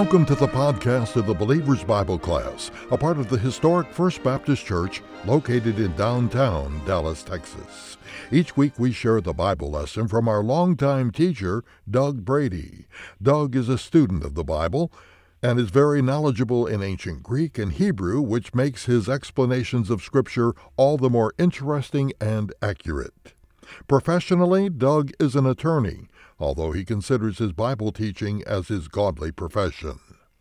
Welcome to the podcast of the Believer's Bible Class, a part of the historic First Baptist Church located in downtown Dallas, Texas. Each week we share the Bible lesson from our longtime teacher, Doug Brady. Doug is a student of the Bible and is very knowledgeable in ancient Greek and Hebrew, which makes his explanations of Scripture all the more interesting and accurate. Professionally, Doug is an attorney, although he considers his Bible teaching as his godly profession.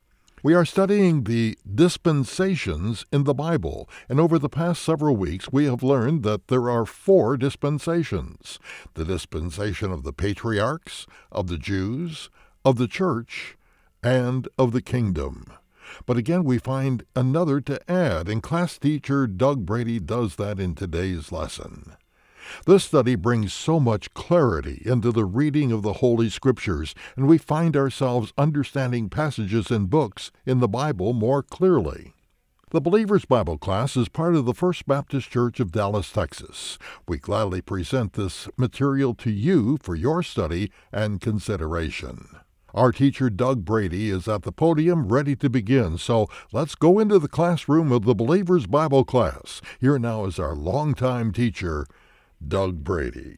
We are studying the dispensations in the Bible, and over the past several weeks we have learned that there are 4 dispensations: the dispensation of the patriarchs, of the Jews, of the church, and of the kingdom. But again, we find another to add, and class teacher Doug Brady does that in today's lesson. This study brings so much clarity into the reading of the Holy Scriptures, and we find ourselves understanding passages and books in the Bible more clearly. The Believer's Bible Class is part of the First Baptist Church of Dallas, Texas. We gladly present this material to you for your study and consideration. Our teacher, Doug Brady, is at the podium ready to begin, so let's go into the classroom of the Believer's Bible Class. Here now is our longtime teacher, Doug Brady.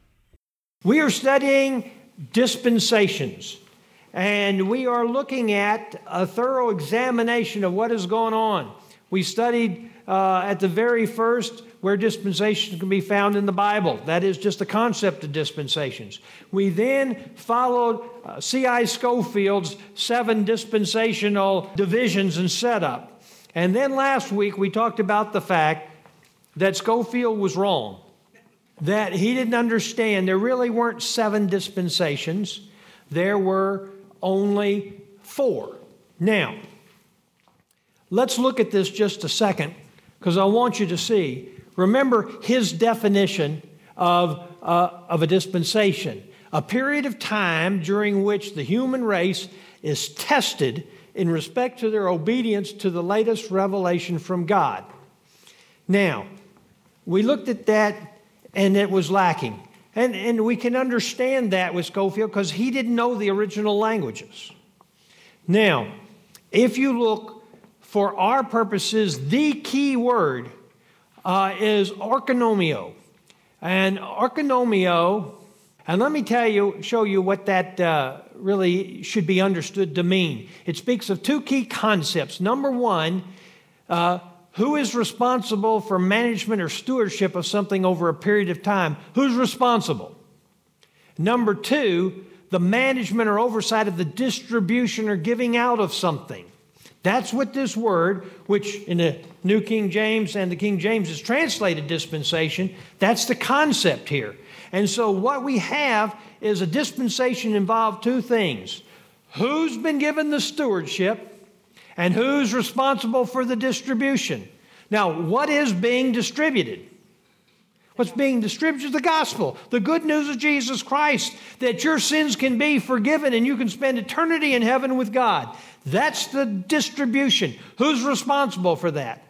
We are studying dispensations, and we are looking at a thorough examination of what is going on. We studied at the very first where dispensations can be found in the Bible. That is just the concept of dispensations. We then followed C.I. Scofield's 7 dispensational divisions and setup. And then last week we talked about the fact that Scofield was wrong, that he didn't understand there really weren't 7 dispensations. There were only 4. Now, let's look at this just a second, because I want you to see. Remember his definition of a dispensation: a period of time during which the human race is tested in respect to their obedience to the latest revelation from God. Now, we looked at that, and it was lacking. And we can understand that with Scofield because he didn't know the original languages. Now, if you look, for our purposes, the key word is orkonomio. And orkonomio, and let me show you what that really should be understood to mean. It speaks of 2 key concepts. Number 1, who is responsible for management or stewardship of something over a period of time? Who's responsible? Number 2, the management or oversight of the distribution or giving out of something. That's what this word, which in the New King James and the King James is translated dispensation, that's the concept here. And so what we have is a dispensation involved 2 things: who's been given the stewardship and who's responsible for the distribution. Now, what is being distributed? What's being distributed is the gospel, the good news of Jesus Christ, that your sins can be forgiven and you can spend eternity in heaven with God. That's the distribution. Who's responsible for that?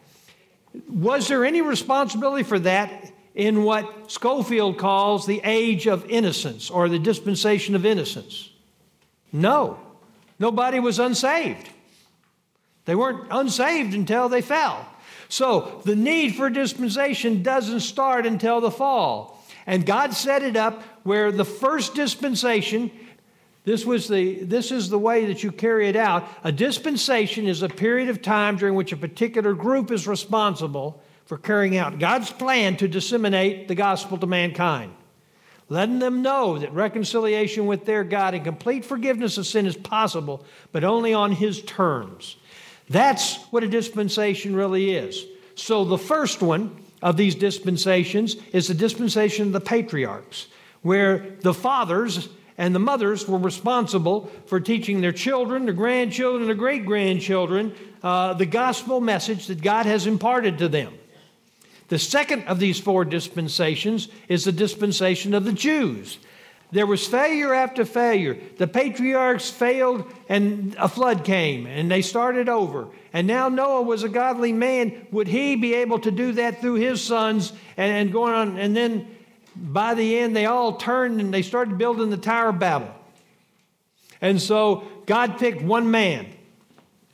Was there any responsibility for that in what Scofield calls the age of innocence or the dispensation of innocence? No. Nobody was unsaved. They weren't unsaved until they fell. So the need for dispensation doesn't start until the fall. And God set it up where the first dispensation, this is the way that you carry it out. A dispensation is a period of time during which a particular group is responsible for carrying out God's plan to disseminate the gospel to mankind, letting them know that reconciliation with their God and complete forgiveness of sin is possible, but only on His terms. That's what a dispensation really is. So the first one of these dispensations is the dispensation of the patriarchs, where the fathers and the mothers were responsible for teaching their children, their grandchildren, their great-grandchildren the gospel message that God has imparted to them. The second of these 4 dispensations is the dispensation of the Jews. There was failure after failure. The patriarchs failed and a flood came and they started over. And now Noah was a godly man. Would he be able to do that through his sons and going on? And then by the end, they all turned and they started building the Tower of Babel. And so God picked one man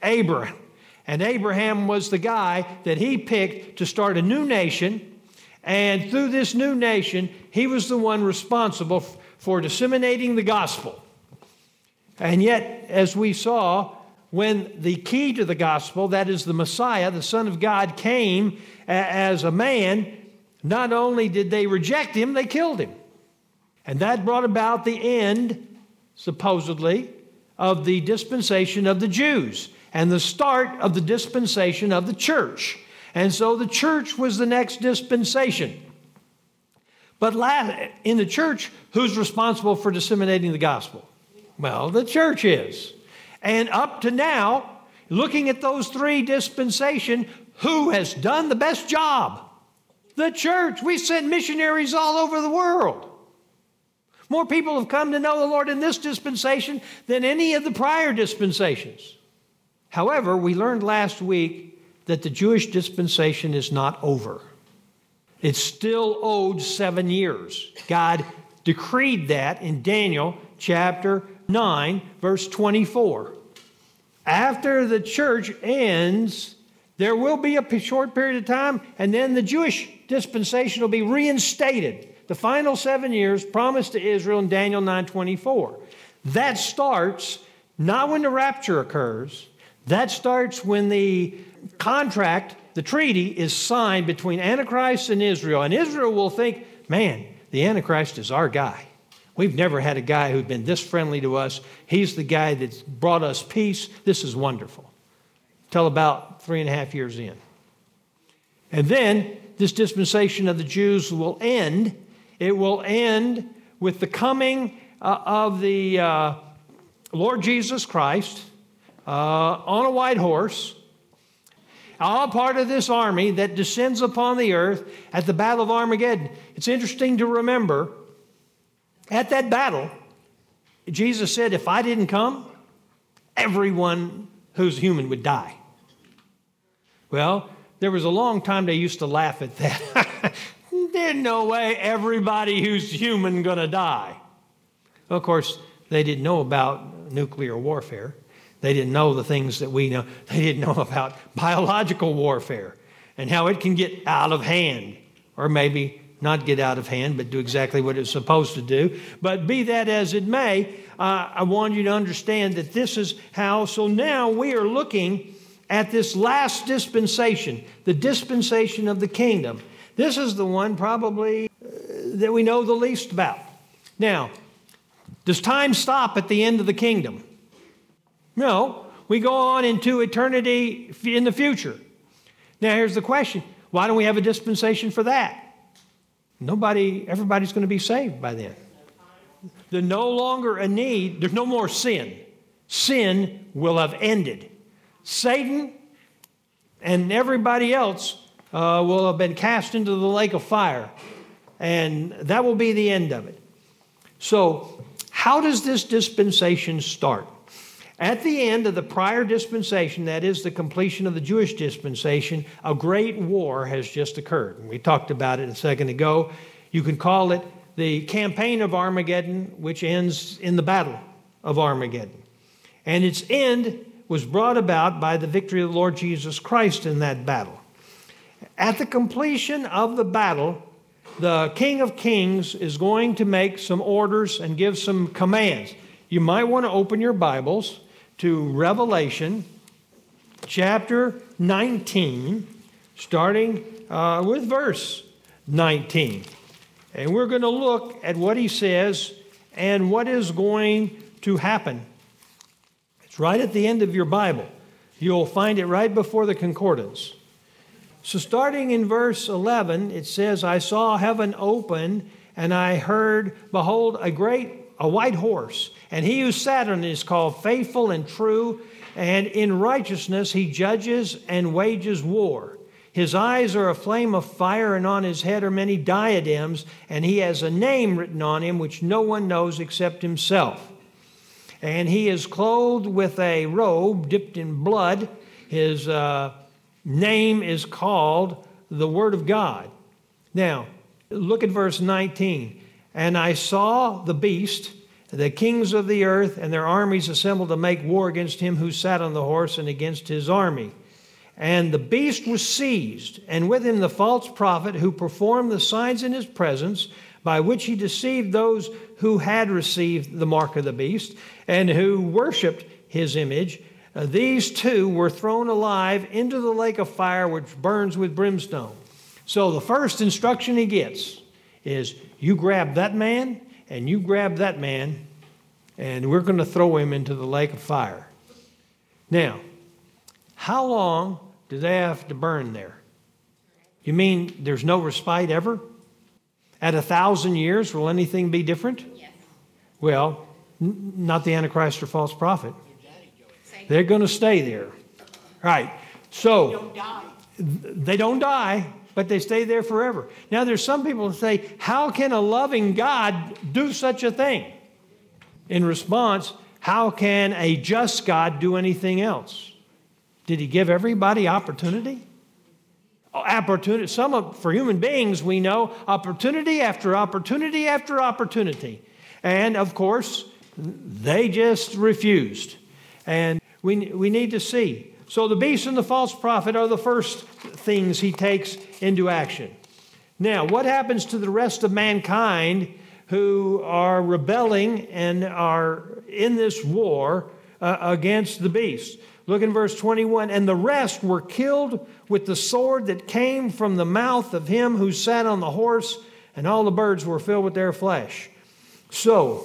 Abraham. And Abraham was the guy that he picked to start a new nation. And through this new nation, he was the one responsible for disseminating the gospel. And yet, as we saw, when the key to the gospel, that is the Messiah, the Son of God, came as a man, not only did they reject him, they killed him. And that brought about the end, supposedly, of the dispensation of the Jews and the start of the dispensation of the church. And so the church was the next dispensation. But in the church, who's responsible for disseminating the gospel? Well, the church is. And up to now, looking at those three dispensations, who has done the best job? The church. We sent missionaries all over the world. More people have come to know the Lord in this dispensation than any of the prior dispensations. However, we learned last week that the Jewish dispensation is not over. It's still owed 7 years. God decreed that in Daniel chapter 9, verse 24. After the church ends, there will be a short period of time, and then the Jewish dispensation will be reinstated. The final 7 years promised to Israel in Daniel 9:24. That starts not when the rapture occurs. That starts when the contract, the treaty, is signed between Antichrist and Israel. And Israel will think, man, the Antichrist is our guy. We've never had a guy who's been this friendly to us. He's the guy that's brought us peace. This is wonderful. Till about 3.5 years in. And then this dispensation of the Jews will end. It will end with the coming of the Lord Jesus Christ on a white horse, all part of this army that descends upon the earth at the Battle of Armageddon. It's interesting to remember, at that battle, Jesus said, if I didn't come, everyone who's human would die. Well, there was a long time they used to laugh at that. There's no way everybody who's human going to die. Of course, they didn't know about nuclear warfare. They didn't know the things that we know. They didn't know about biological warfare and how it can get out of hand, or maybe not get out of hand, but do exactly what it's supposed to do. But be that as it may, I want you to understand that this is how. So now we are looking at this last dispensation, the dispensation of the kingdom. This is the one probably that we know the least about. Now, does time stop at the end of the kingdom? No, we go on into eternity in the future. Now, here's the question. Why don't we have a dispensation for that? Everybody's going to be saved by then. There's no longer a need. There's no more sin. Sin will have ended. Satan and everybody else will have been cast into the lake of fire. And that will be the end of it. So, how does this dispensation start? At the end of the prior dispensation, that is the completion of the Jewish dispensation, a great war has just occurred. We talked about it a second ago. You can call it the campaign of Armageddon, which ends in the battle of Armageddon. And its end was brought about by the victory of the Lord Jesus Christ in that battle. At the completion of the battle, the King of Kings is going to make some orders and give some commands. You might want to open your Bibles to Revelation chapter 19, starting with verse 19. And we're going to look at what he says and what is going to happen. It's right at the end of your Bible. You'll find it right before the concordance. So starting in verse 11, it says, I saw heaven open, and I heard, behold, a white horse, and he who sat on it is called Faithful and True, and in righteousness he judges and wages war. His eyes are a flame of fire, and on his head are many diadems, and he has a name written on him which no one knows except himself. And he is clothed with a robe dipped in blood. His name is called the Word of God. Now, look at verse 19. And I saw the beast, the kings of the earth and their armies assembled to make war against him who sat on the horse and against his army. And the beast was seized, and with him the false prophet who performed the signs in his presence, by which he deceived those who had received the mark of the beast and who worshipped his image. These two were thrown alive into the lake of fire which burns with brimstone. So the first instruction he gets is, you grab that man and you grab that man, and we're going to throw him into the lake of fire. Now, how long do they have to burn there? You mean there's no respite ever? At 1,000 years, will anything be different? Yes. Well, not the Antichrist or false prophet. They're going to stay there. Right. So they don't die, but they stay there forever. Now, there's some people who say, how can a loving God do such a thing? In response, how can a just God do anything else? Did he give everybody opportunity? Opportunity. For human beings, we know opportunity after opportunity after opportunity. And of course, they just refused. And we need to see. So the beast and the false prophet are the first things he takes into action. Now, what happens to the rest of mankind who are rebelling and are in this war against the beast? Look in verse 21. And the rest were killed with the sword that came from the mouth of him who sat on the horse, and all the birds were filled with their flesh. So,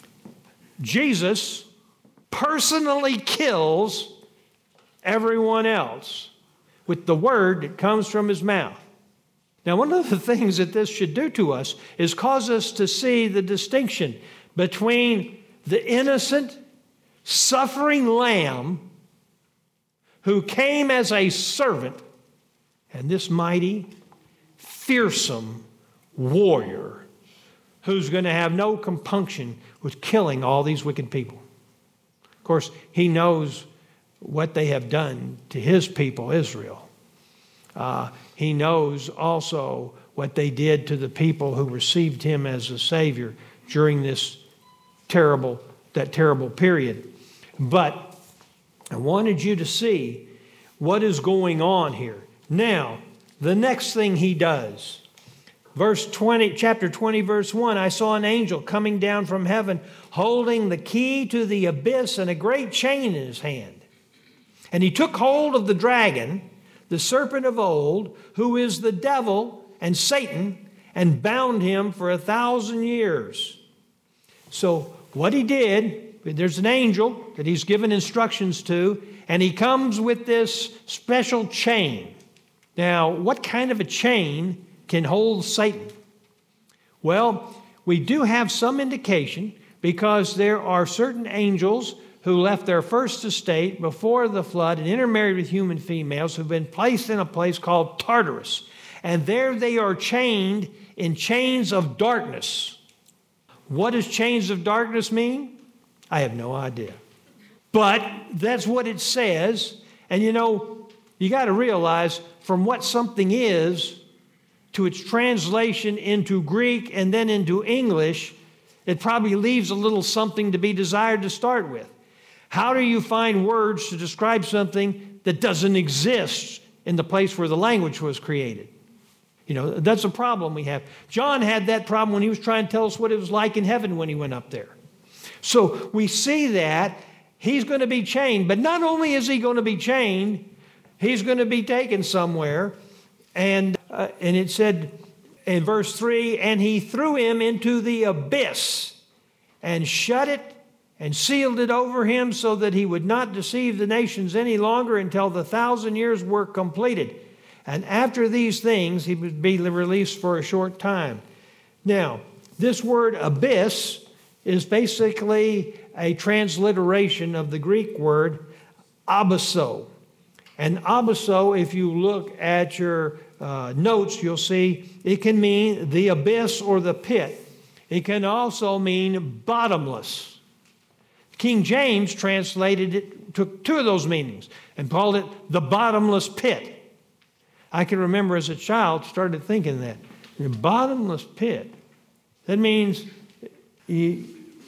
Jesus personally kills everyone else with the word that comes from his mouth. Now, one of the things that this should do to us is cause us to see the distinction between the innocent, suffering lamb who came as a servant and this mighty, fearsome warrior who's going to have no compunction with killing all these wicked people. Of course, he knows what they have done to his people, Israel. He knows also what they did to the people who received him as a Savior during that terrible period. But I wanted you to see what is going on here. Now, the next thing he does, chapter 20, verse 1, I saw an angel coming down from heaven, holding the key to the abyss and a great chain in his hand. And he took hold of the dragon, the serpent of old, who is the devil and Satan, and bound him for 1,000 years. So what he did, there's an angel that he's given instructions to, and he comes with this special chain. Now, what kind of a chain can hold Satan? Well, we do have some indication because there are certain angels who left their first estate before the flood and intermarried with human females who've been placed in a place called Tartarus. And there they are chained in chains of darkness. What does chains of darkness mean? I have no idea. But that's what it says. And you got to realize from what something is to its translation into Greek and then into English, it probably leaves a little something to be desired to start with. How do you find words to describe something that doesn't exist in the place where the language was created? That's a problem we have. John had that problem when he was trying to tell us what it was like in heaven when he went up there. So we see that he's going to be chained, but not only is he going to be chained, he's going to be taken somewhere. And it said in verse 3, and he threw him into the abyss and shut it and sealed it over him so that he would not deceive the nations any longer until the 1,000 years were completed. And after these things, he would be released for a short time. Now, this word abyss is basically a transliteration of the Greek word abysso. And abysso, if you look at your notes, you'll see it can mean the abyss or the pit. It can also mean bottomless. King James translated it, took two of those meanings, and called it the bottomless pit. I can remember as a child started thinking that. The bottomless pit. That means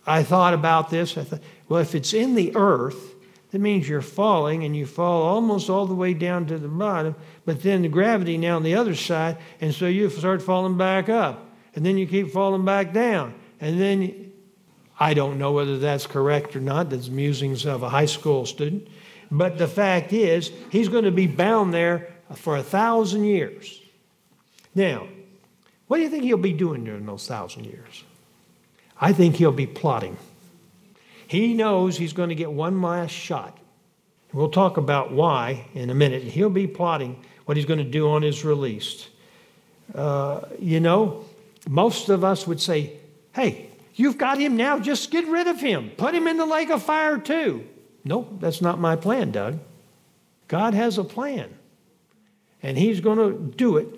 I thought about this. I thought, well, if it's in the earth, that means you're falling, and you fall almost all the way down to the bottom, but then the gravity now on the other side, and so you start falling back up, and then you keep falling back down. And then, I don't know whether that's correct or not. That's musings of a high school student. But the fact is, he's going to be bound there for 1,000 years. Now, what do you think he'll be doing during those 1,000 years? I think he'll be plotting. He knows he's going to get one last shot. We'll talk about why in a minute. He'll be plotting what he's going to do on his release. Most of us would say, hey, you've got him now, just get rid of him. Put him in the lake of fire too. Nope, that's not my plan, Doug. God has a plan, and he's going to do it.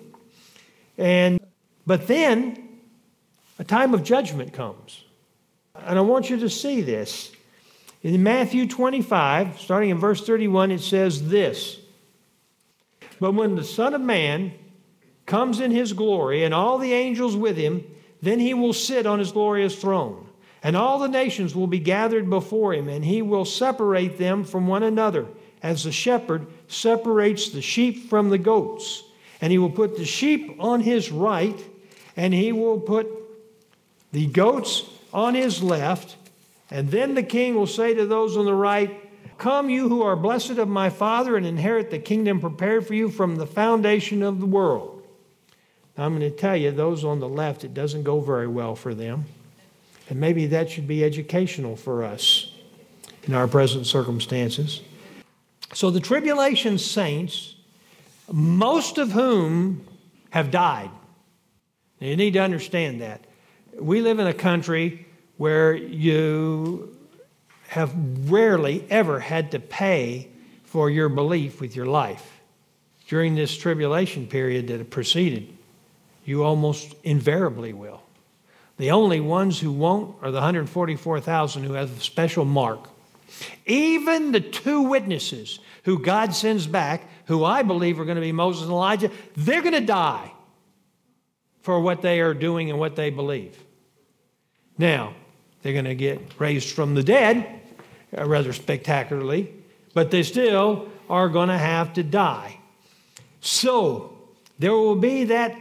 But then a time of judgment comes. And I want you to see this. In Matthew 25, starting in verse 31, it says this: "But when the Son of Man comes in his glory, and all the angels with him, then he will sit on his glorious throne. And all the nations will be gathered before him, and he will separate them from one another, as the shepherd separates the sheep from the goats. And he will put the sheep on his right, and he will put the goats on his left. And then the king will say to those on the right, 'Come, you who are blessed of my Father, and inherit the kingdom prepared for you from the foundation of the world.'" Now, I'm going to tell you, those on the left, it doesn't go very well for them. And maybe that should be educational for us in our present circumstances. So the tribulation saints, most of whom have died. Now, you need to understand that. We live in a country where you have rarely ever had to pay for your belief with your life. During this tribulation period that preceded, you almost invariably will. The only ones who won't are the 144,000 who have a special mark. Even the two witnesses who God sends back, who I believe are going to be Moses and Elijah, they're going to die for what they are doing and what they believe. Now, they're going to get raised from the dead, rather spectacularly, but they still are going to have to die. So, there will be that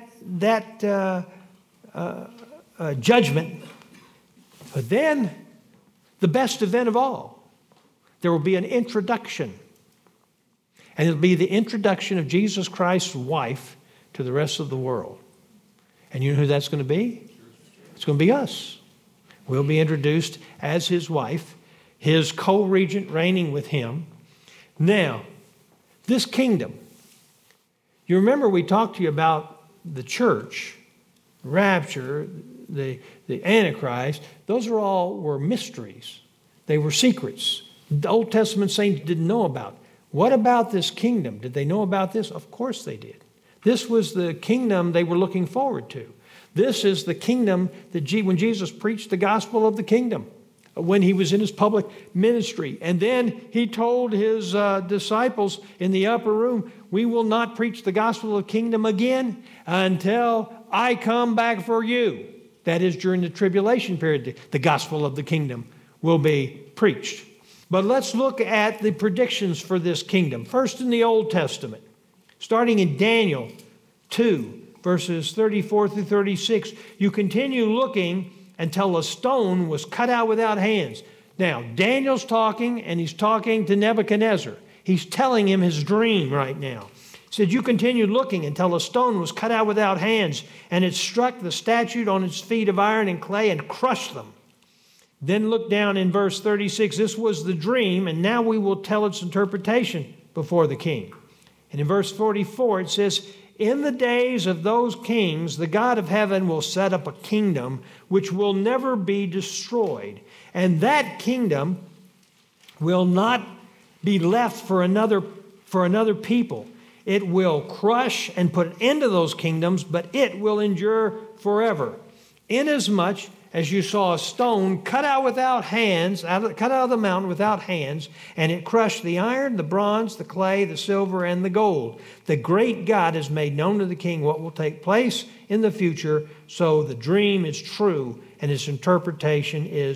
judgment. But then, the best event of all, there will be an introduction. And it'll be the introduction of Jesus Christ's wife to the rest of the world. And you know who that's going to be? It's going to be us. We'll be introduced as his wife, his co-regent reigning with him. Now, this kingdom, you remember we talked to you about the church, rapture, the Antichrist. Those were mysteries. They were secrets. The Old Testament saints didn't know about. What about this kingdom? Did they know about this? Of course they did. This was the kingdom they were looking forward to. This is the kingdom that when Jesus preached the gospel of the kingdom, when he was in his public ministry. And then he told his disciples in the upper room, "We will not preach the gospel of the kingdom again until I come back for you." That is, during the tribulation period, the gospel of the kingdom will be preached. But let's look at the predictions for this kingdom. First in the Old Testament, starting in Daniel 2, verses 34 through 36, you continue looking until a stone was cut out without hands. Now, Daniel's talking, and he's talking to Nebuchadnezzar. He's telling him his dream right now. He said, "You continue looking until a stone was cut out without hands, and it struck the statue on its feet of iron and clay and crushed them." Then look down in verse 36. This was the dream, and now we will tell its interpretation before the king. And in verse 44, it says, "In the days of those kings, the God of heaven will set up a kingdom which will never be destroyed. And that kingdom will not be left for another people. It will crush and put an end to those kingdoms, but it will endure forever. Inasmuch as you saw a stone cut out without hands, cut out of the mountain without hands, and it crushed the iron, the bronze, the clay, the silver, and the gold. The great God has made known to the king what will take place in the future, so the dream is true, and its interpretation is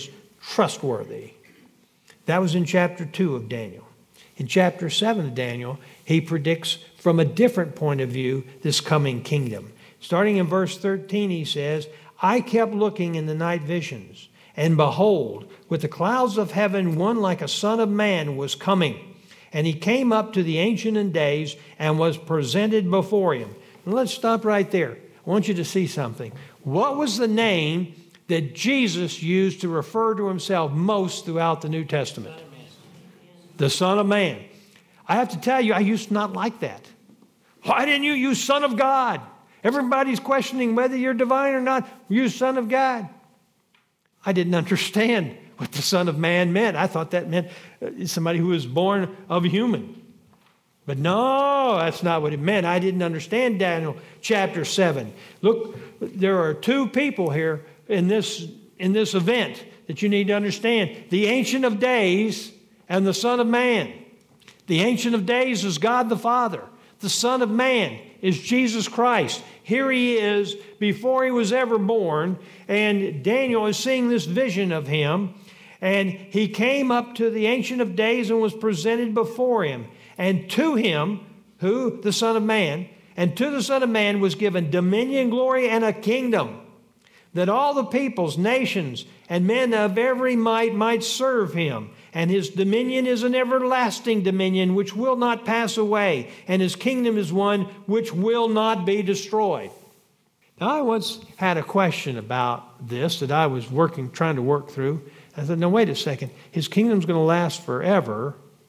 trustworthy. That was in chapter 2 of Daniel. In chapter 7 of Daniel, he predicts from a different point of view this coming kingdom. Starting in verse 13, he says, I kept looking in the night visions, and behold, with the clouds of heaven, one like a son of man was coming. And he came up to the Ancient of Days and was presented before him. And let's stop right there. I want you to see something. What was the name that Jesus used to refer to himself most throughout the New Testament? The Son of Man. I have to tell you, I used to not like that. Why didn't you use Son of God? Everybody's questioning whether you're divine or not. Use Son of God. I didn't understand what the Son of Man meant. I thought that meant somebody who was born of a human. But no, that's not what it meant. I didn't understand Daniel chapter 7. Look, there are two people here in this event that you need to understand. The Ancient of Days and the Son of Man. The Ancient of Days is God the Father. The Son of Man is Jesus Christ. Here he is before he was ever born, and Daniel is seeing this vision of him, and he came up to the Ancient of Days and was presented before him. And to him, who? The Son of Man, and to the Son of Man was given dominion, glory, and a kingdom, that all the peoples, nations, and men of every might serve him. And his dominion is an everlasting dominion which will not pass away, and his kingdom is one which will not be destroyed. Now, I once had a question about this that I was trying to work through. I said, no, wait a second. His kingdom's going to last forever.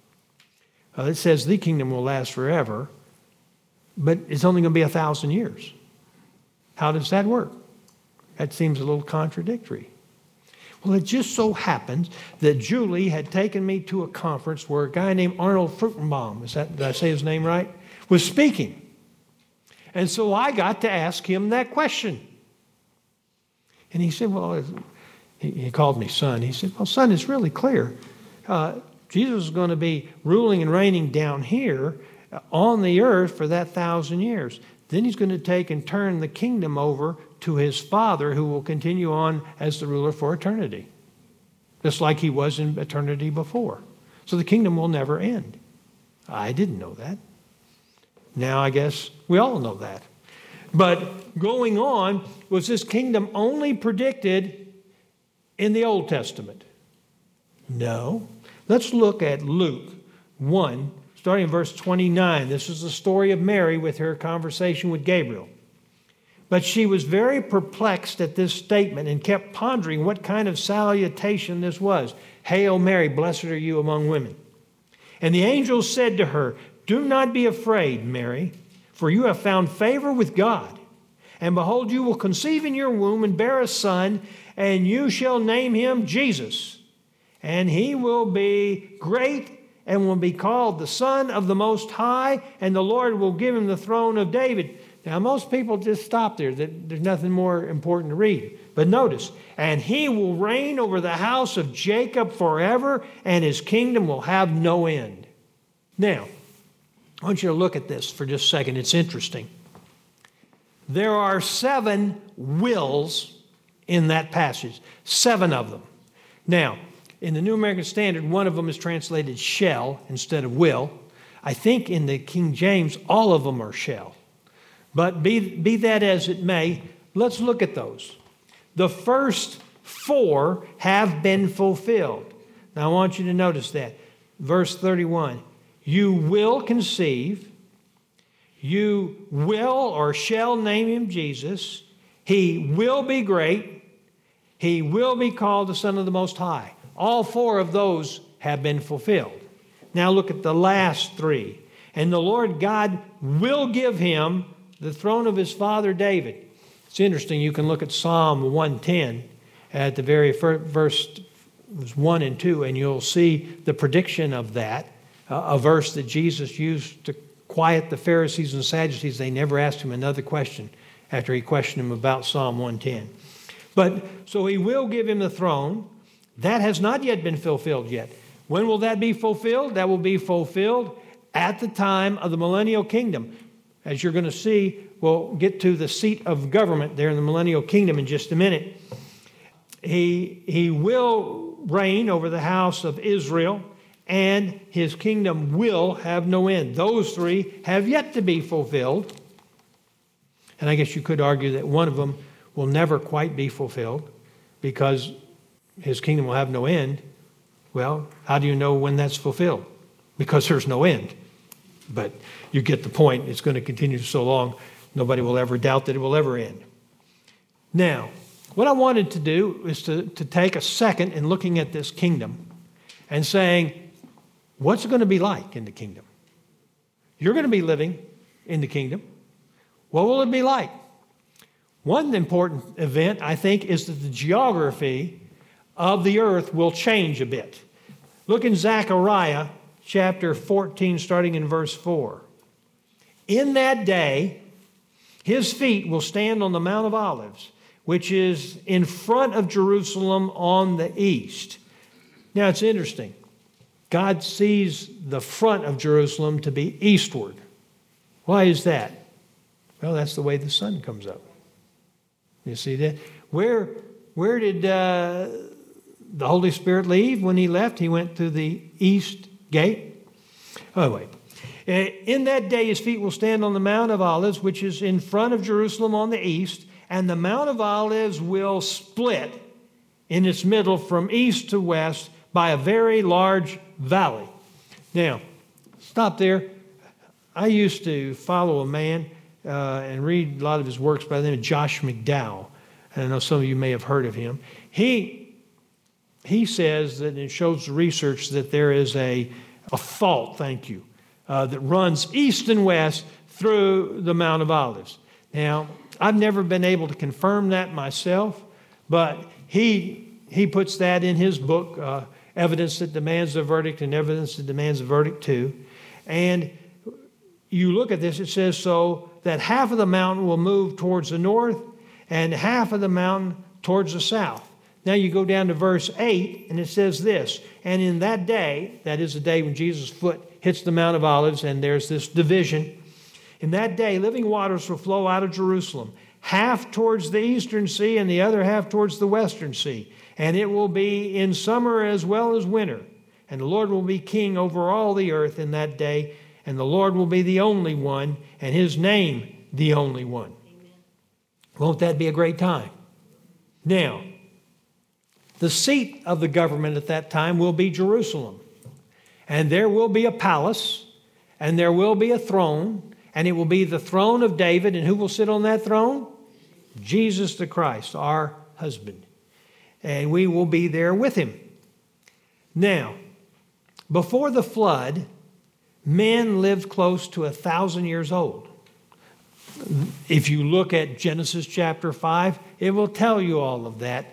It says the kingdom will last forever, but it's only going to be 1,000 years. How does that work? That seems a little contradictory. Well, it just so happens that Julie had taken me to a conference where a guy named Arnold Fruchtenbaum, did I say his name right, was speaking. And so I got to ask him that question. And he said, well, he called me son. He said, well, son, it's really clear. Jesus is going to be ruling and reigning down here on the earth for that 1,000 years. Then he's going to take and turn the kingdom over to his Father, who will continue on as the ruler for eternity, just like he was in eternity before. So the kingdom will never end. I didn't know that. Now I guess we all know that. But going on, was this kingdom only predicted in the Old Testament? No. Let's look at Luke 1, starting in verse 29. This is the story of Mary with her conversation with Gabriel. But she was very perplexed at this statement and kept pondering what kind of salutation this was. Hail Mary, blessed are you among women. And the angel said to her, do not be afraid, Mary, for you have found favor with God. And behold, you will conceive in your womb and bear a son, and you shall name him Jesus. And he will be great and will be called the Son of the Most High, and the Lord will give him the throne of David. Now, most people just stop there. There's nothing more important to read. But notice, and he will reign over the house of Jacob forever, and his kingdom will have no end. Now, I want you to look at this for just a second. It's interesting. There are 7 wills in that passage, 7 of them. Now, in the New American Standard, one of them is translated shall instead of will. I think in the King James, all of them are shall. But be that as it may, let's look at those. The first 4 have been fulfilled. Now I want you to notice that. Verse 31, you will conceive, you will or shall name him Jesus, he will be great, he will be called the Son of the Most High. All 4 of those have been fulfilled. Now look at the last 3. And the Lord God will give him the throne of his father David. It's interesting. You can look at Psalm 110 at the very first verse 1 and 2, and you'll see the prediction of that, a verse that Jesus used to quiet the Pharisees and Sadducees. They never asked him another question after he questioned him about Psalm 110. But so he will give him the throne. That has not yet been fulfilled yet. When will that be fulfilled? That will be fulfilled at the time of the millennial kingdom. As you're going to see, we'll get to the seat of government there in the millennial kingdom in just a minute. He will reign over the house of Israel, and his kingdom will have no end. Those three have yet to be fulfilled. And I guess you could argue that one of them will never quite be fulfilled because his kingdom will have no end. Well, how do you know when that's fulfilled? Because there's no end. But you get the point. It's going to continue so long, nobody will ever doubt that it will ever end. Now, what I wanted to do is to take a second in looking at this kingdom and saying, what's it going to be like in the kingdom? You're going to be living in the kingdom. What will it be like? One important event, I think, is that the geography of the earth will change a bit. Look in Zechariah chapter 14, starting in verse 4. In that day, his feet will stand on the Mount of Olives, which is in front of Jerusalem on the east. Now, it's interesting. God sees the front of Jerusalem to be eastward. Why is that? Well, that's the way the sun comes up. You see that? Where did the Holy Spirit leave when he left? He went through the east gate. Oh, wait. In that day, his feet will stand on the Mount of Olives, which is in front of Jerusalem on the east, and the Mount of Olives will split in its middle from east to west by a very large valley. Now, stop there. I used to follow a man and read a lot of his works by the name of Josh McDowell. And I know some of you may have heard of him. He says that it shows the research that there is a fault, that runs east and west through the Mount of Olives. Now, I've never been able to confirm that myself, but he puts that in his book, Evidence That Demands a Verdict and Evidence That Demands a Verdict Too. And you look at this, it says so that half of the mountain will move towards the north and half of the mountain towards the south. Now you go down to verse 8 and it says this, and in that day, that is the day when Jesus' foot hits the Mount of Olives and there's this division, in that day living waters will flow out of Jerusalem, half towards the eastern sea and the other half towards the western sea. And it will be in summer as well as winter. And the Lord will be king over all the earth in that day. And the Lord will be the only one, and his name the only one. Amen. Won't that be a great time? Now, the seat of the government at that time will be Jerusalem. And there will be a palace, and there will be a throne, and it will be the throne of David. And who will sit on that throne? Jesus the Christ, our husband. And we will be there with him. Now, before the flood, men lived close to 1,000 years old. If you look at Genesis chapter 5, it will tell you all of that.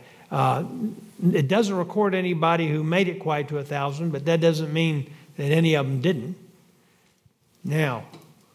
It doesn't record anybody who made it quite to 1,000, but that doesn't mean that any of them didn't. Now,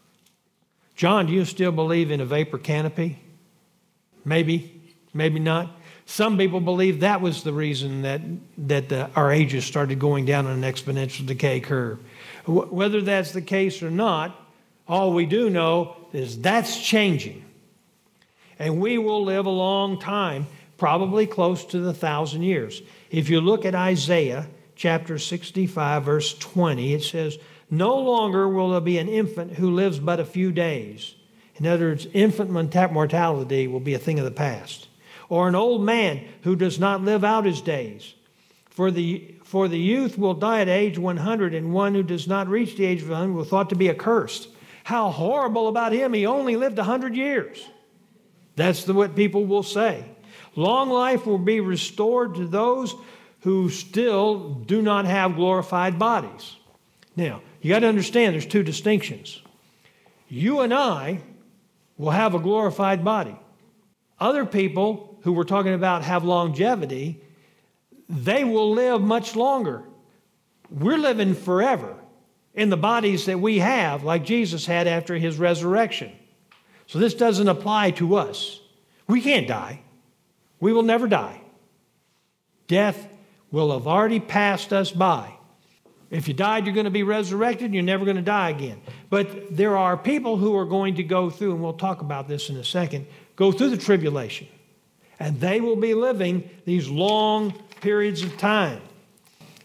John, do you still believe in a vapor canopy? Maybe, maybe not. Some people believe that was the reason that our ages started going down on an exponential decay curve. Whether that's the case or not, all we do know is that's changing. And we will live a long time, probably close to the 1,000 years. If you look at Isaiah chapter 65, verse 20, it says, no longer will there be an infant who lives but a few days. In other words, infant mortality will be a thing of the past. Or an old man who does not live out his days. For the youth will die at age 100, and one who does not reach the age of 100 will thought to be accursed. How horrible about him, he only lived 100 years. That's what people will say. Long life will be restored to those who still do not have glorified bodies. Now, you got to understand there's two distinctions. You and I will have a glorified body. Other people who we're talking about have longevity, they will live much longer. We're living forever in the bodies that we have, like Jesus had after his resurrection. So this doesn't apply to us. We can't die. We will never die. Death will have already passed us by. If you died, you're going to be resurrected, and you're never going to die again. But there are people who are going to go through, and we'll talk about this in a second, go through the tribulation. And they will be living these long periods of time.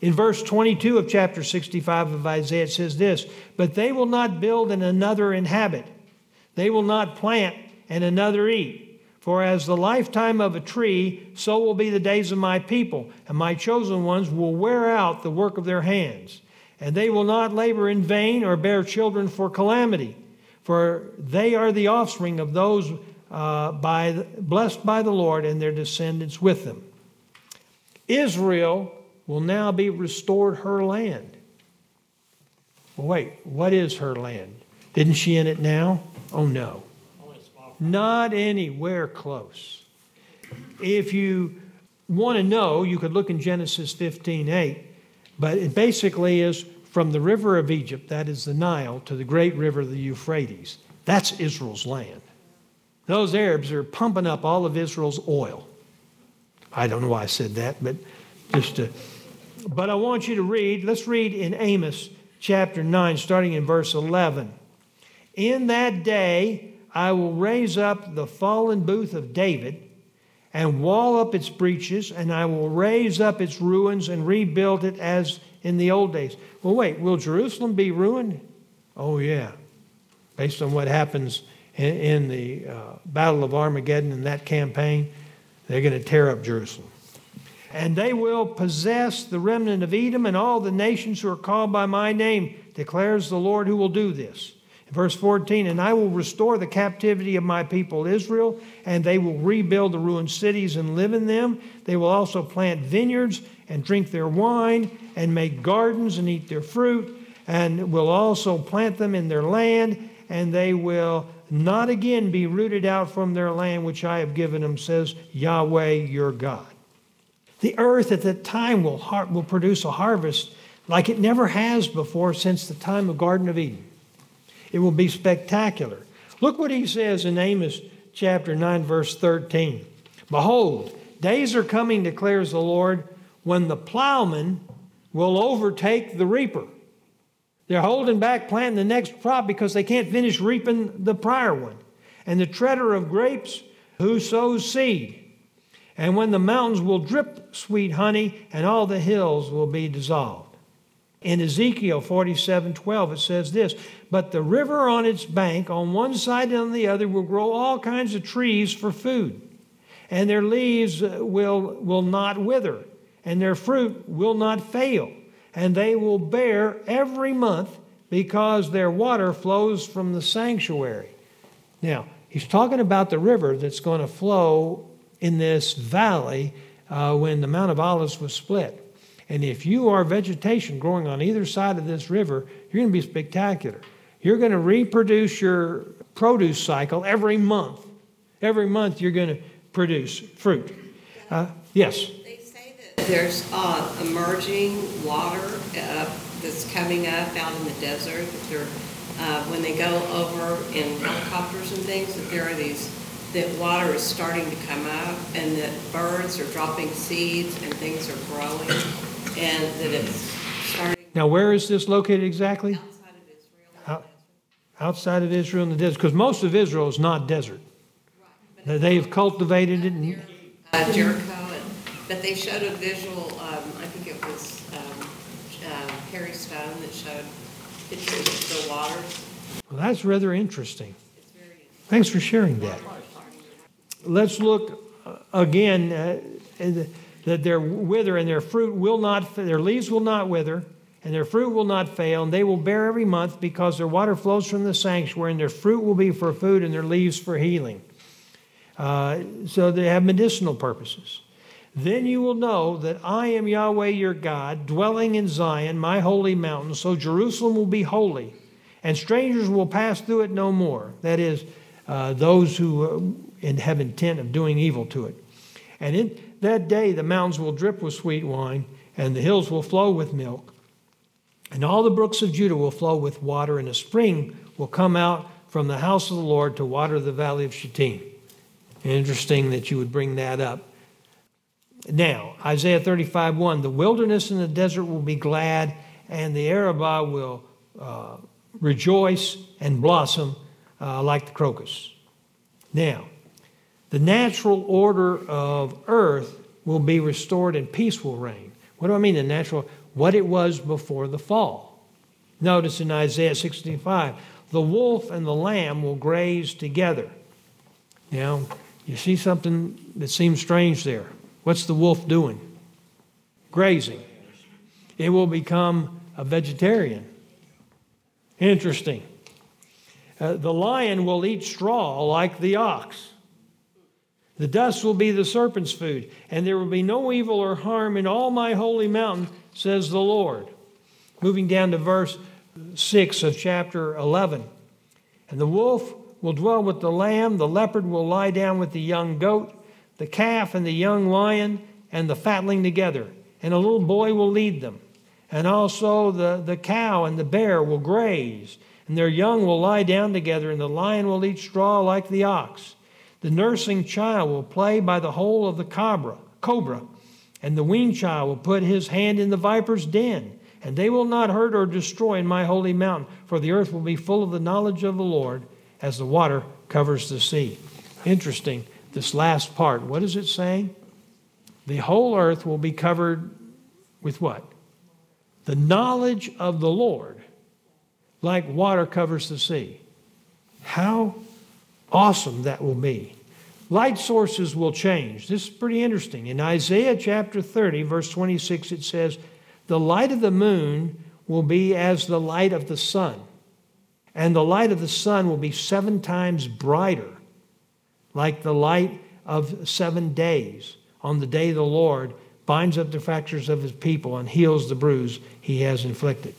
In verse 22 of chapter 65 of Isaiah, it says this, "But they will not build and another inhabit. They will not plant and another eat. For as the lifetime of a tree, so will be the days of my people, and my chosen ones will wear out the work of their hands. And they will not labor in vain or bear children for calamity. For they are the offspring of those blessed by the Lord, and their descendants with them." Israel will now be restored her land. Well, wait, what is her land? Isn't she in it now? Oh, no. Not anywhere close. If you want to know, you could look in Genesis 15:8, but it basically is from the river of Egypt, that is the Nile, to the great river, the Euphrates. That's Israel's land. Those Arabs are pumping up all of Israel's oil. I don't know why I said that, but but I want you to read, let's read in Amos chapter 9, starting in verse 11. "In that day I will raise up the fallen booth of David and wall up its breaches, and I will raise up its ruins and rebuild it as in the old days." Well, wait, will Jerusalem be ruined? Oh, yeah. Based on what happens in the Battle of Armageddon and that campaign, they're going to tear up Jerusalem. "And they will possess the remnant of Edom and all the nations who are called by my name, declares the Lord who will do this." Verse 14, "And I will restore the captivity of my people Israel, and they will rebuild the ruined cities and live in them. They will also plant vineyards and drink their wine, and make gardens and eat their fruit, and will also plant them in their land, and they will not again be rooted out from their land which I have given them, says Yahweh your God." The earth at that time will produce a harvest like it never has before since the time of Garden of Eden. It will be spectacular. Look what he says in Amos chapter 9, verse 13. "Behold, days are coming, declares the Lord, when the plowman will overtake the reaper." They're holding back planting the next crop because they can't finish reaping the prior one. "And the treader of grapes who sows seed. And when the mountains will drip sweet honey, and all the hills will be dissolved." In Ezekiel 47:12, it says this, "But the river on its bank, on one side and on the other, will grow all kinds of trees for food. And their leaves will not wither, and their fruit will not fail. And they will bear every month, because their water flows from the sanctuary." Now, he's talking about the river that's going to flow in this valley when the Mount of Olives was split. And if you are vegetation growing on either side of this river, you're going to be spectacular. You're going to reproduce your produce cycle every month. Every month you're going to produce fruit. Yes? They say that there's emerging water that's coming up out in the desert. That when they go over in helicopters and things, that there are that water is starting to come up, and that birds are dropping seeds and things are growing, and that it's starting. Now, where is this located exactly? Outside of Israel. Outside of Israel in the desert, because most of Israel is not desert. Right. They've cultivated it. Jericho, but they showed a visual, I think it was Harry Stone that showed pictures of the water. Well, that's rather interesting. It's very interesting. Thanks for sharing that. Let's look again that their wither and their fruit will not, their leaves will not wither, and their fruit will not fail, and they will bear every month, because their water flows from the sanctuary, and their fruit will be for food, and their leaves for healing. So they have medicinal purposes. "Then you will know that I am Yahweh your God, dwelling in Zion, my holy mountain. So Jerusalem will be holy, and strangers will pass through it no more." That is, those who have intent of doing evil to it. "And in that day the mountains will drip with sweet wine, and the hills will flow with milk. And all the brooks of Judah will flow with water, and a spring will come out from the house of the Lord to water the valley of Shittim." Interesting that you would bring that up. Now, Isaiah 35:1, "The wilderness and the desert will be glad, and the Arabah will rejoice and blossom like the crocus." Now, the natural order of earth will be restored and peace will reign. What do I mean, the natural? what it was before the fall. Notice in Isaiah 65, the wolf and the lamb will graze together. Now, you see something that seems strange there. What's the wolf doing? Grazing. It will become a vegetarian. Interesting. The lion will eat straw like the ox. The dust will be the serpent's food, and there will be no evil or harm in all my holy mountain, says the Lord. Moving down to verse 6 of chapter 11. And the wolf will dwell with the lamb, the leopard will lie down with the young goat, the calf and the young lion and the fatling together, and a little boy will lead them. And also the cow and the bear will graze, and their young will lie down together, and the lion will eat straw like the ox. The nursing child will play by the hole of the cobra, and the weaned child will put his hand in the viper's den. And they will not hurt or destroy in my holy mountain, for the earth will be full of the knowledge of the Lord as the water covers the sea. Interesting, this last part. What is it saying? The whole earth will be covered with what? The knowledge of the Lord, like water covers the sea. How awesome that will be. Light sources will change. This is pretty interesting. In Isaiah chapter 30, verse 26, it says, the light of the moon will be as the light of the sun, and the light of the sun will be 7 times brighter, like the light of 7 days. On the day the Lord binds up the fractures of his people and heals the bruise he has inflicted.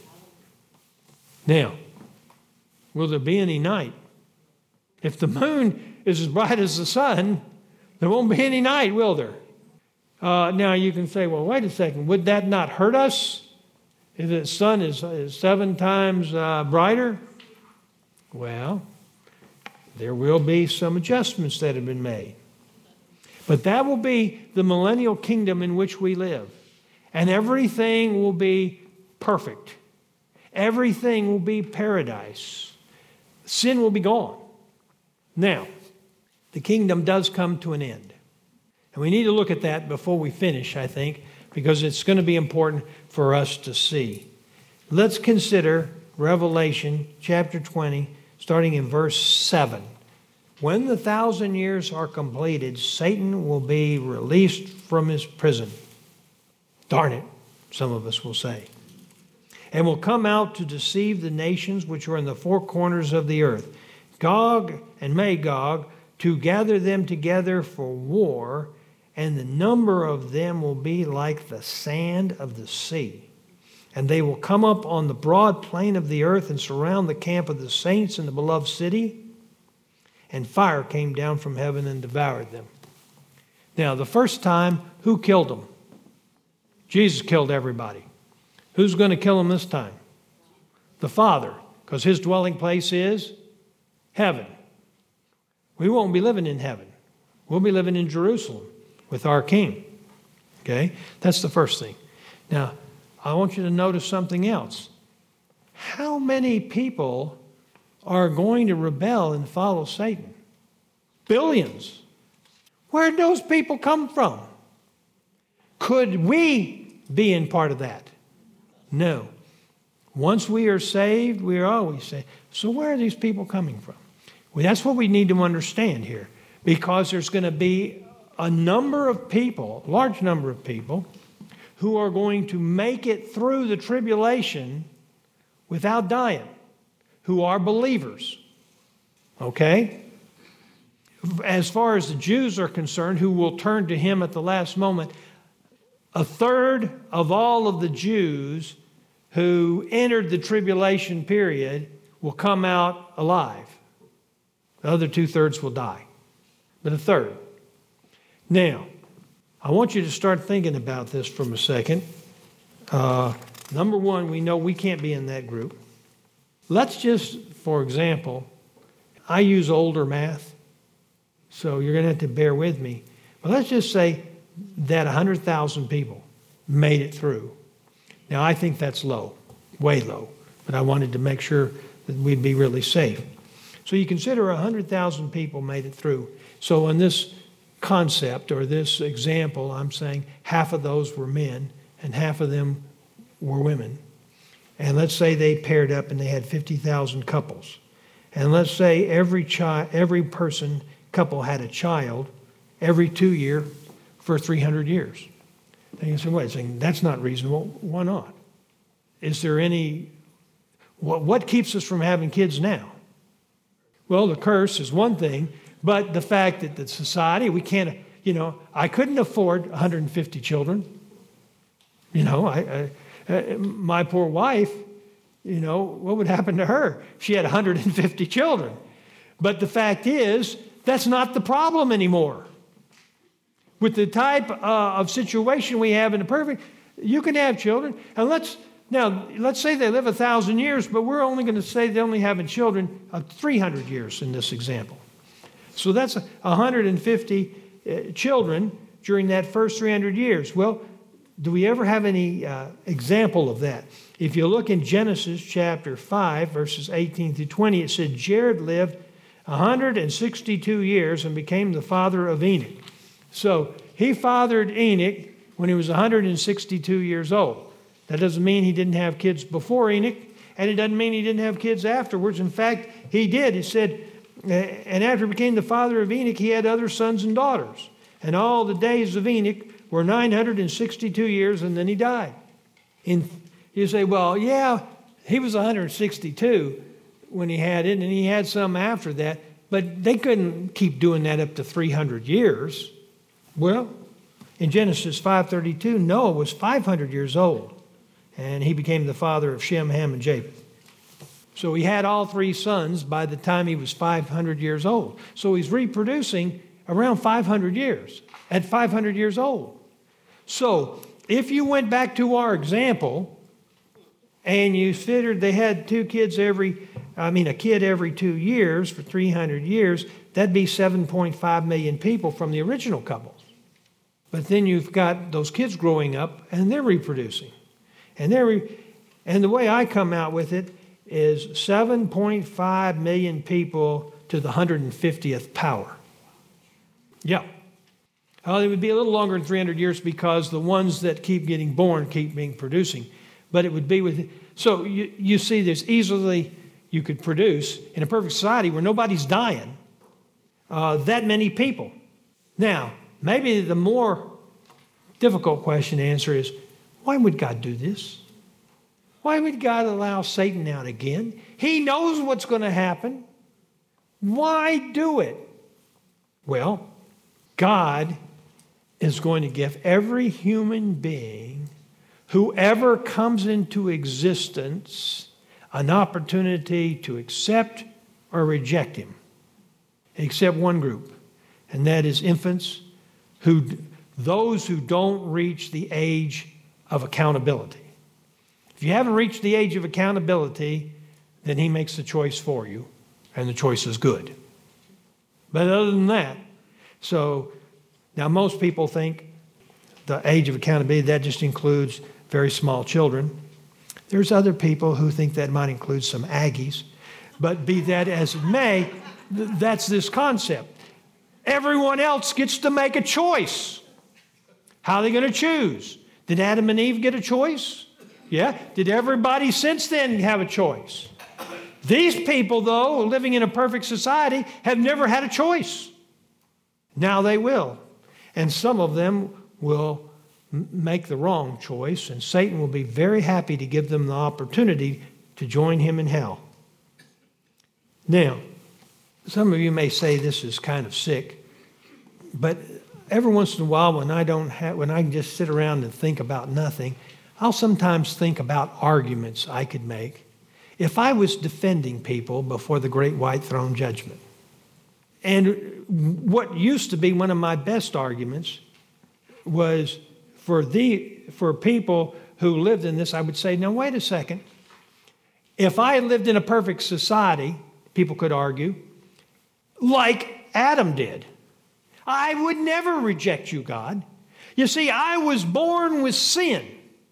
Now, will there be any night? If the moon is as bright as the sun, there won't be any night, will there? Now you can say, well, wait a second, would that not hurt us if the sun is 7 times brighter? Well, there will be some adjustments that have been made. But that will be the millennial kingdom in which we live. And everything will be perfect. Everything will be paradise. Sin will be gone. Now, the kingdom does come to an end. And we need to look at that before we finish, I think, because it's going to be important for us to see. Let's consider Revelation chapter 20, starting in verse 7. When the 1,000 years are completed, Satan will be released from his prison. Darn it, some of us will say. And will come out to deceive the nations which are in the 4 corners of the earth, Gog and Magog, to gather them together for war, and the number of them will be like the sand of the sea. And they will come up on the broad plain of the earth and surround the camp of the saints in the beloved city. And fire came down from heaven and devoured them. Now, the first time, who killed them? Jesus killed everybody. Who's going to kill them this time? The Father, because his dwelling place is heaven. We won't be living in heaven. We'll be living in Jerusalem with our King. Okay? That's the first thing. Now, I want you to notice something else. How many people are going to rebel and follow Satan? Billions. Where'd those people come from? Could we be in part of that? No. Once we are saved, we are always saved. So where are these people coming from? Well, that's what we need to understand here, because there's going to be a number of people, a large number of people, who are going to make it through the tribulation without dying, who are believers. Okay? As far as the Jews are concerned, who will turn to him at the last moment, 1/3 of all of the Jews who entered the tribulation period will come out alive. The other 2/3 will die. But 1/3. Now, I want you to start thinking about this for a second. Number one, we know we can't be in that group. Let's just, for example, I use older math, so you're going to have to bear with me. But let's just say that 100,000 people made it through. Now, I think that's low, way low, but I wanted to make sure that we'd be really safe. So you consider 100,000 people made it through. So in this concept or this example, I'm saying half of those were men and half of them were women. And let's say they paired up and they had 50,000 couples. And let's say every couple had a child every 2 years for 300 years. And you say, wait a second, that's not reasonable. Why not? Is there any, what keeps us from having kids now? Well, the curse is one thing, but the fact that the society, we can't, I couldn't afford 150 children. My poor wife, what would happen to her? She had 150 children. But the fact is, that's not the problem anymore. With the type of situation we have in the perfect, you can have children. And let's say they live 1,000 years, but we're only going to say they're only having children 300 years in this example. So that's 150 children during that first 300 years. Well, do we ever have any example of that? If you look in Genesis chapter 5, verses 18 through 20, it said, Jared lived 162 years and became the father of Enoch. So he fathered Enoch when he was 162 years old. That doesn't mean he didn't have kids before Enoch, and it doesn't mean he didn't have kids afterwards. In fact, he did. It said, and after he became the father of Enoch, he had other sons and daughters. And all the days of Enoch were 962 years, and then he died. And you say, well, yeah, he was 162 when he had it, and he had some after that, but they couldn't keep doing that up to 300 years. Well, in Genesis 5:32, Noah was 500 years old, and he became the father of Shem, Ham, and Japheth. So he had all three sons by the time he was 500 years old. So he's reproducing around 500 years, at 500 years old. So if you went back to our example and you figured they had a kid every 2 years for 300 years, that'd be 7.5 million people from the original couples. But then you've got those kids growing up and they're reproducing. And the way I come out with it is 7.5 million people to the 150th power. Yeah. It would be a little longer than 300 years because the ones that keep getting born keep being producing. But it would be so you see there's easily, you could produce in a perfect society where nobody's dying, that many people. Now, maybe the more difficult question to answer is, why would God do this? Why would God allow Satan out again? He knows what's going to happen. Why do it? Well, God is going to give every human being, whoever comes into existence, an opportunity to accept or reject him. Except one group, and that is infants, those who don't reach the age of accountability. If you haven't reached the age of accountability, then he makes the choice for you, and the choice is good. But other than that, so now most people think the age of accountability, that just includes very small children. There's other people who think that might include some Aggies. But be that as it may, that's this concept. Everyone else gets to make a choice. How are they going to choose? Did Adam and Eve get a choice? Yeah. Did everybody since then have a choice? These people, though, living in a perfect society, have never had a choice. Now they will. And some of them will make the wrong choice, and Satan will be very happy to give them the opportunity to join him in hell. Now, some of you may say this is kind of sick, but every once in a while when I can just sit around and think about nothing, I'll sometimes think about arguments I could make if I was defending people before the great white throne judgment. And what used to be one of my best arguments was for people who lived in this, I would say, now wait a second. If I lived in a perfect society, people could argue, like Adam did, I would never reject you, God. You see, I was born with sin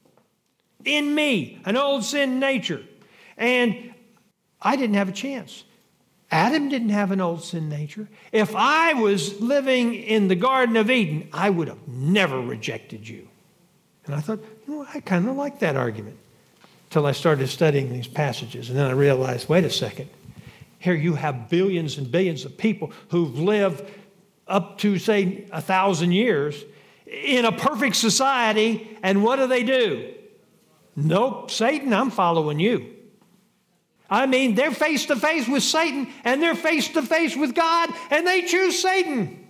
in me, an old sin nature, and I didn't have a chance. Adam didn't have an old sin nature. If I was living in the Garden of Eden, I would have never rejected you. And I thought, I kind of like that argument. till I started studying these passages. And then I realized, wait a second. Here you have billions and billions of people who've lived up to, say, 1,000 years in a perfect society. And what do? Nope, Satan, I'm following you. I mean, they're face to face with Satan and they're face to face with God and they choose Satan.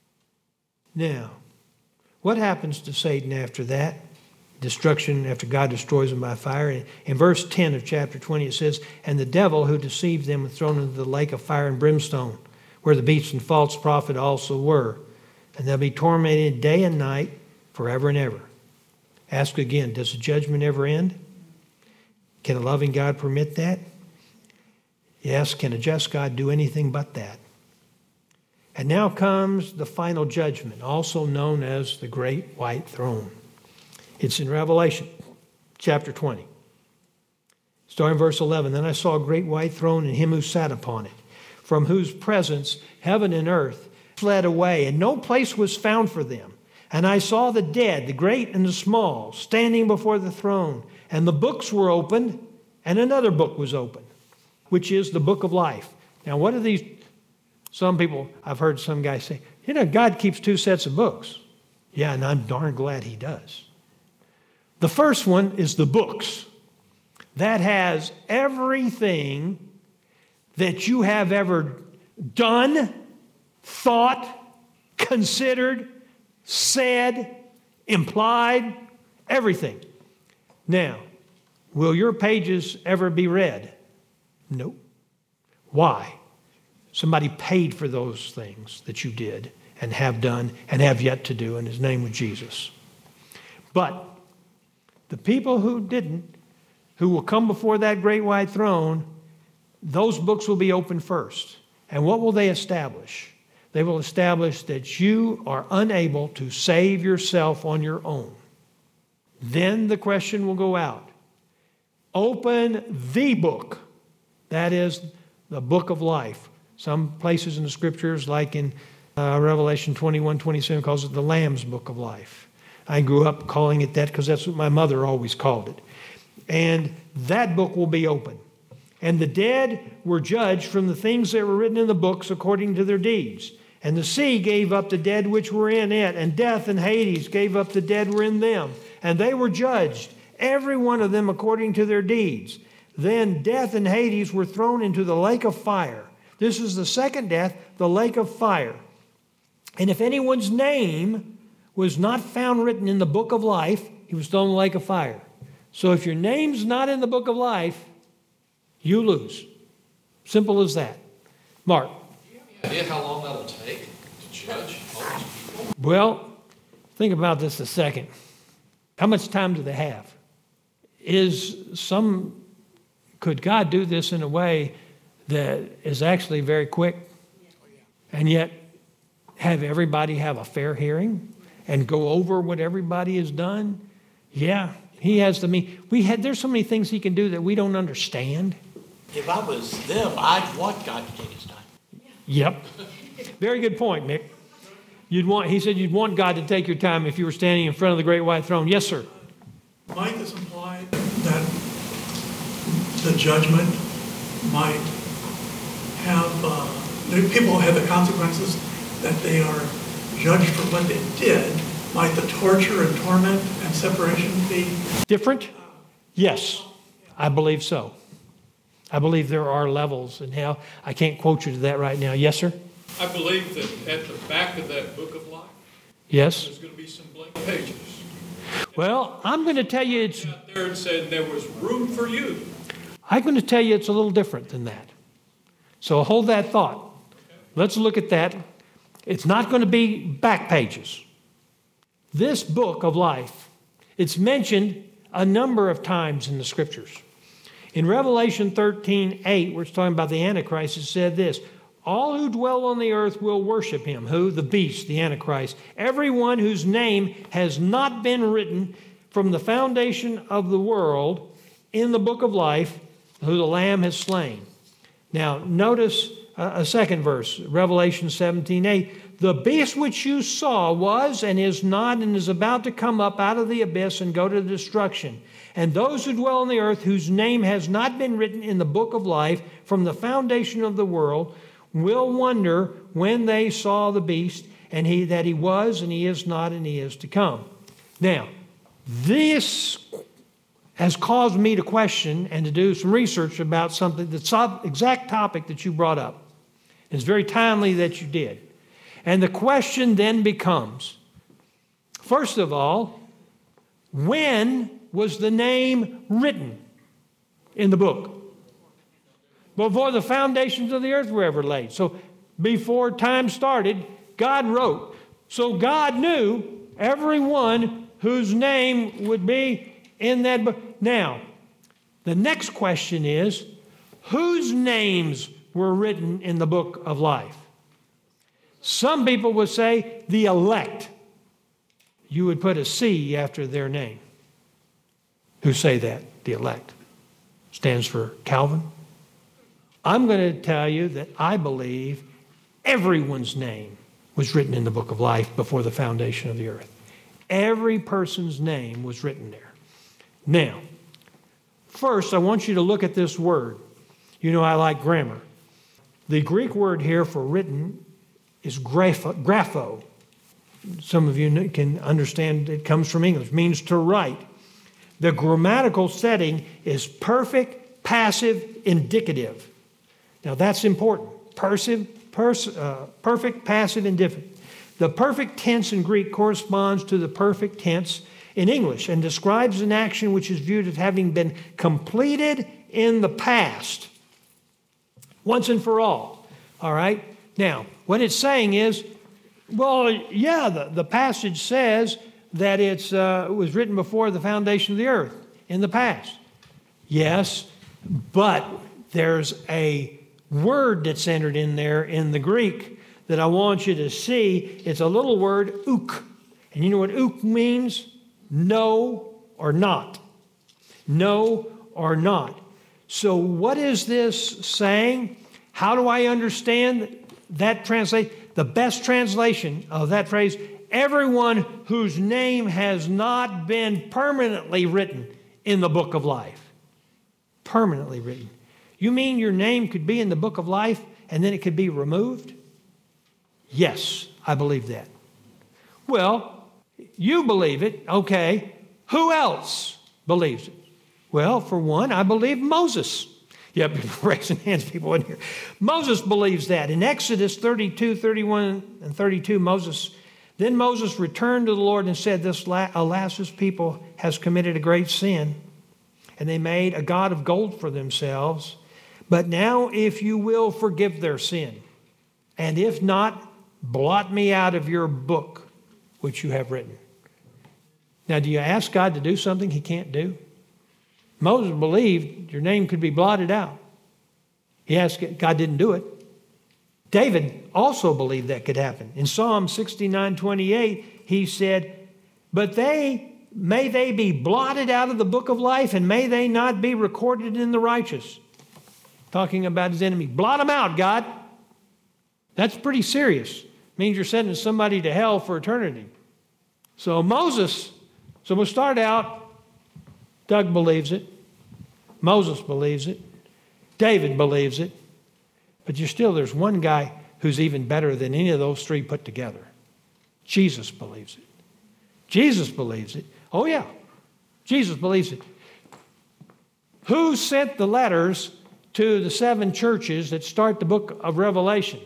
Now, what happens to Satan after that? Destruction after God destroys them by fire. In verse 10 of chapter 20 it says, "And the devil who deceived them was thrown into the lake of fire and brimstone, where the beast and false prophet also were. And they'll be tormented day and night forever and ever." Ask again, does the judgment ever end? Can a loving God permit that? Yes, can a just God do anything but that? And now comes the final judgment, also known as the Great White Throne. It's in Revelation chapter 20. Starting in verse 11, "Then I saw a great white throne and him who sat upon it, from whose presence heaven and earth fled away, and no place was found for them. And I saw the dead, the great and the small, standing before the throne. And the books were opened, and another book was opened, which is the book of life." Now, what are these? Some people, I've heard some guys say, God keeps two sets of books. Yeah, and I'm darn glad he does. The first one is the books. That has everything that you have ever done, thought, considered, said, implied, everything. Now, will your pages ever be read? Nope. Why? Somebody paid for those things that you did and have done and have yet to do, and his name was Jesus. But the people who didn't, who will come before that great white throne, those books will be opened first. And what will they establish? They will establish that you are unable to save yourself on your own. Then the question will go out. Open the book. That is the book of life. Some places in the scriptures, like in Revelation 21:27, calls it the Lamb's book of life. I grew up calling it that because that's what my mother always called it. And that book will be open. And the dead were judged from the things that were written in the books according to their deeds. And the sea gave up the dead which were in it, and death and Hades gave up the dead were in them. And they were judged, every one of them according to their deeds. Then death and Hades were thrown into the lake of fire. This is the second death, the lake of fire. And if anyone's name was not found written in the book of life, he was thrown in the lake of fire. So if your name's not in the book of life, you lose. Simple as that. Mark. Do you have any idea how long that'll take to judge all these people? Well, think about this a second. How much time do they have? Could God do this in a way that is actually very quick and yet have everybody have a fair hearing and go over what everybody has done? Yeah, he has to mean. There's so many things he can do that we don't understand. If I was them, I'd want God to take his time. Yep. Very good point, Mick. He said you'd want God to take your time if you were standing in front of the great white throne. Yes, sir. Might this imply that the judgment might have, people have the consequences that they are judged for what they did? Might the torture and torment and separation be different? Yes, I believe so. I believe there are levels in hell. I can't quote you to that right now. Yes, sir? I believe that at the back of that book of life, yes, there's going to be some blank pages. Well, I'm going to tell you it's out there and said there was room for you. I'm going to tell you it's a little different than that. So hold that thought. Let's look at that. It's not going to be back pages. This book of life, it's mentioned a number of times in the scriptures. In Revelation 13:8, where it's talking about the Antichrist, it said this: all who dwell on the earth will worship him. Who? The beast, the Antichrist. Everyone whose name has not been written from the foundation of the world in the book of life, who the Lamb has slain. Now, notice a second verse, Revelation 17:8. The beast which you saw was and is not and is about to come up out of the abyss and go to destruction. And those who dwell on the earth, whose name has not been written in the book of life from the foundation of the world, will wonder when they saw the beast, and that he was, and he is not, and he is to come. Now, this has caused me to question and to do some research about something, the exact topic that you brought up. It's very timely that you did. And the question then becomes, first of all, when was the name written in the book? Before the foundations of the earth were ever laid. So before time started, God wrote. So God knew everyone whose name would be in that book. Now, the next question is, whose names were written in the book of life? Some people would say the elect. You would put a C after their name. Who say that? The elect. Stands for Calvin. I'm going to tell you that I believe everyone's name was written in the book of life before the foundation of the earth. Every person's name was written there. Now, first I want you to look at this word. You know I like grammar. The Greek word here for written is grapho. Some of you can understand it comes from English. It means to write. The grammatical setting is perfect, passive, indicative. Now that's important. Perfect, passive, indicative. The perfect tense in Greek corresponds to the perfect tense in English and describes an action which is viewed as having been completed in the past, once and for all. All right? Now, what it's saying is, well, yeah, the passage says that it was written before the foundation of the earth in the past. Yes, but there's a word that's entered in there in the Greek that I want you to see. It's a little word, ook. And you know what ook means? No or not. No or not. So what is this saying? How do I understand that translation? The best translation of that phrase, everyone whose name has not been permanently written in the book of life. Permanently written. You mean your name could be in the book of life and then it could be removed? Yes, I believe that. Well, you believe it. Okay. Who else believes it? Well, for one, I believe Moses. Yep, raising hands, people in here. Moses believes that. In Exodus 32, 31, and 32, Then Moses returned to the Lord and said, Alas, this people has committed a great sin, and they made a god of gold for themselves. But now, if you will, forgive their sin, and if not, blot me out of your book, which you have written. Now, do you ask God to do something he can't do? Moses believed your name could be blotted out. He asked, God didn't do it. David also believed that could happen. In Psalm 69:28, he said, But may they be blotted out of the book of life, and may they not be recorded in the righteous. Talking about his enemy. Blot them out, God. That's pretty serious. Means you're sending somebody to hell for eternity. So we'll start out. Doug believes it. Moses believes it. David believes it. But there's one guy who's even better than any of those three put together. Jesus believes it. Jesus believes it. Oh, yeah. Jesus believes it. Who sent the letters to the 7 churches that start the book of Revelation?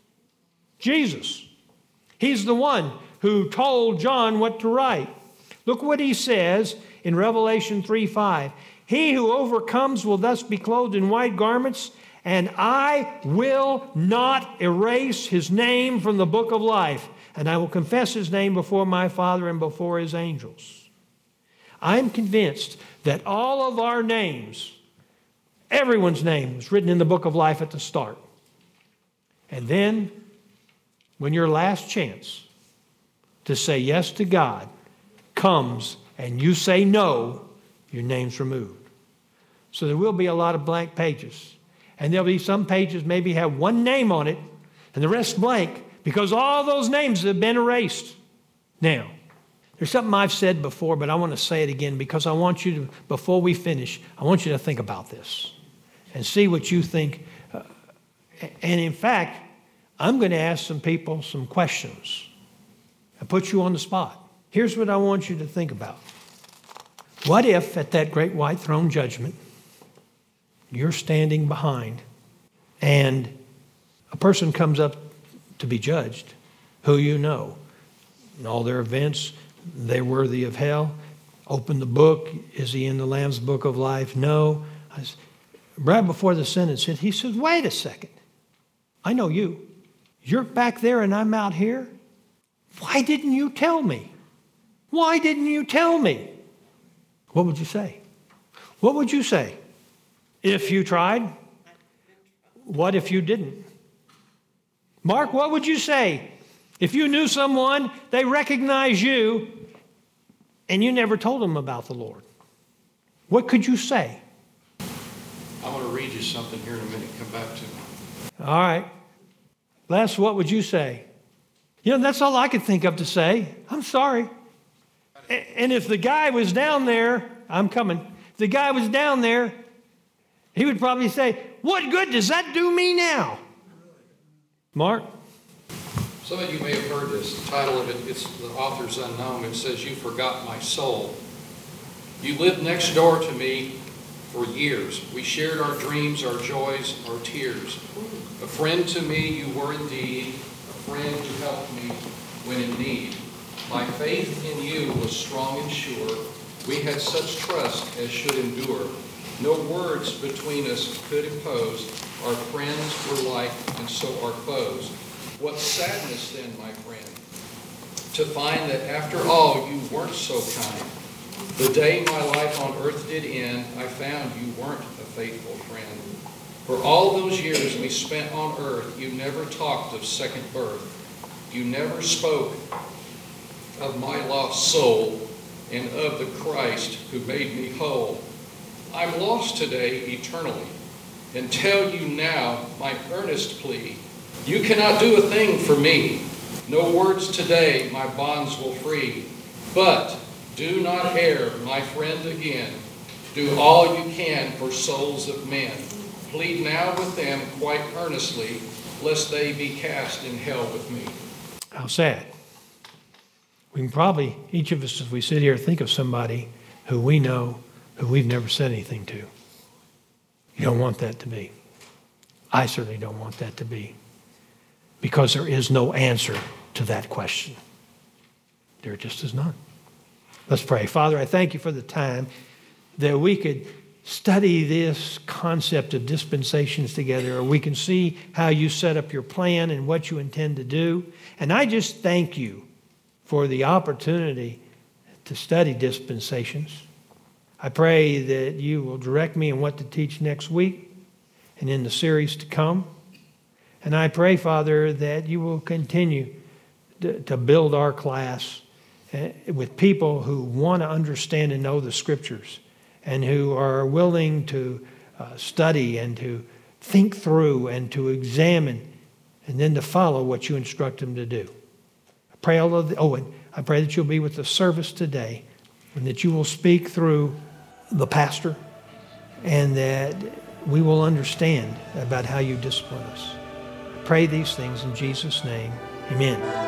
Jesus. He's the one who told John what to write. Look what he says in Revelation 3:5. He who overcomes will thus be clothed in white garments, and I will not erase his name from the book of life, and I will confess his name before my Father and before his angels. I'm convinced that all of our names, everyone's name, was written in the book of life at the start. And then, when your last chance to say yes to God comes and you say no, your name's removed. So there will be a lot of blank pages. And there'll be some pages maybe have one name on it and the rest blank, Because all those names have been erased. Now, there's something I've said before, but I want to say it again because I want you to, before we finish, I want you to think about this and see what you think. And in fact, I'm going to ask some people some questions and put you on the spot. Here's what I want you to think about. What if at that great white throne judgment, you're standing behind and a person comes up to be judged who you know, and all their events, they're worthy of hell. Open the book. Is he in the Lamb's book of life? No. Right before the sentence hit, he says, wait a second. I know you. You're back there and I'm out here. Why didn't you tell me? Why didn't you tell me? What would you say? What would you say? If you tried? What if you didn't? Mark, what would you say? If you knew someone, they recognize you, and you never told them about the Lord, what could you say? I want to read you something here in a minute. Come back to me. All right. Les, what would you say? You know, that's all I could think of to say. I'm sorry. And if the guy was down there, I'm coming. If the guy was down there, he would probably say, what good does that do me now? Mark? Some of you may have heard this. The title of it, it's the author's unknown. It says, You Forgot My Soul. You lived next door to me for years. We shared our dreams, our joys, our tears. A friend to me you were indeed, a friend who helped me when in need. My faith in you was strong and sure. We had such trust as should endure. No words between us could impose. Our friends were like, and so our foes. What sadness then, my friend, to find that after all you weren't so kind. The day my life on earth did end, I found you weren't a faithful friend. For all those years we spent on earth, you never talked of second birth. You never spoke of my lost soul and of the Christ who made me whole. I'm lost today eternally, and tell you now my earnest plea. You cannot do a thing for me. No words today my bonds will free. But do not err, my friend, again. Do all you can for souls of men. Plead now with them quite earnestly, lest they be cast in hell with me. How sad. We can probably, each of us, as we sit here, think of somebody who we know, who we've never said anything to. You don't want that to be. I certainly don't want that to be. Because there is no answer to that question. There just is none. Let's pray. Father, I thank you for the time that we could study this concept of dispensations together, or we can see how you set up your plan and what you intend to do. And I just thank you for the opportunity to study dispensations. I pray that you will direct me in what to teach next week and in the series to come. And I pray, Father, that you will continue to build our class with people who want to understand and know the Scriptures and who are willing to study and to think through and to examine and then to follow what you instruct them to do. I pray and I pray that you'll be with the service today and that you will speak through the pastor and that we will understand about how you discipline us. Pray these things in Jesus' name. Amen.